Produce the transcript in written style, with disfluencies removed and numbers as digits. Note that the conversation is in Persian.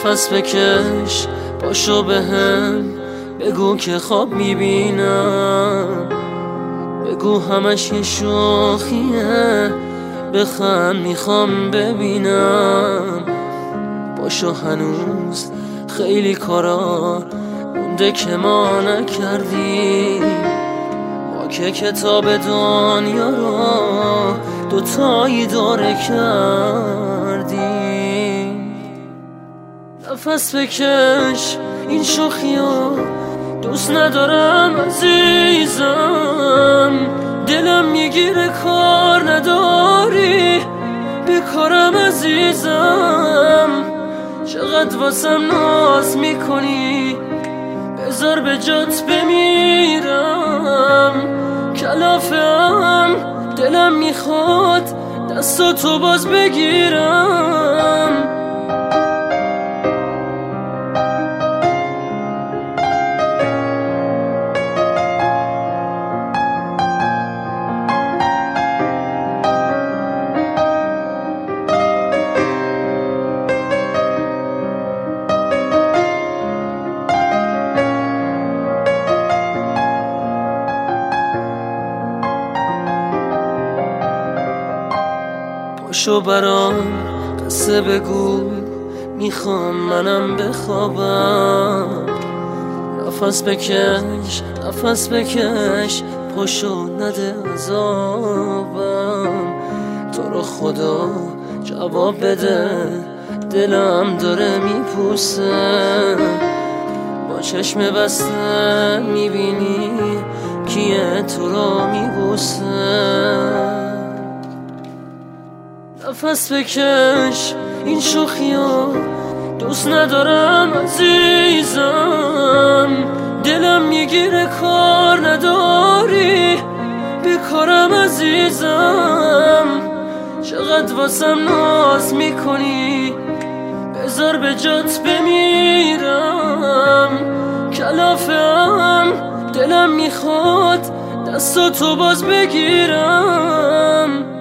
نفس بکش، پاشو بهم بگو که خواب میبینم، بگو همش یه شوخیه، بخند میخوام ببینم. پاشو هنوز خیلی کارا مونده که ما نکردیم، ما که کتاب دنیا رو دوتایی داره کردیم. نفس بکش، این شوخیو دوست ندارم عزیزم، دلم میگیره کار نداری به کارم عزیزم. چقدر واسم ناز میکنی، بذار به جات بمیرم. کلافم دلم میخواد دستاتو باز بگیرم. پاشو برام قصه بگو، میخوام منم بخوابم. نفس بکش، نفس بکش، پاشو نده عذابم. تو رو خدا جواب بده، دلم داره میپوسه. با چشم بسته میبینی کیه تو رو میبوسه. نفس بکش، این شوخیو دوست ندارم عزیزم، دلم میگیره کار نداری به کارم عزیزم. چقدر واسم ناز میکنی، بذار به جات بمیرم. کلافم دلم میخواد دستاتو باز بگیرم.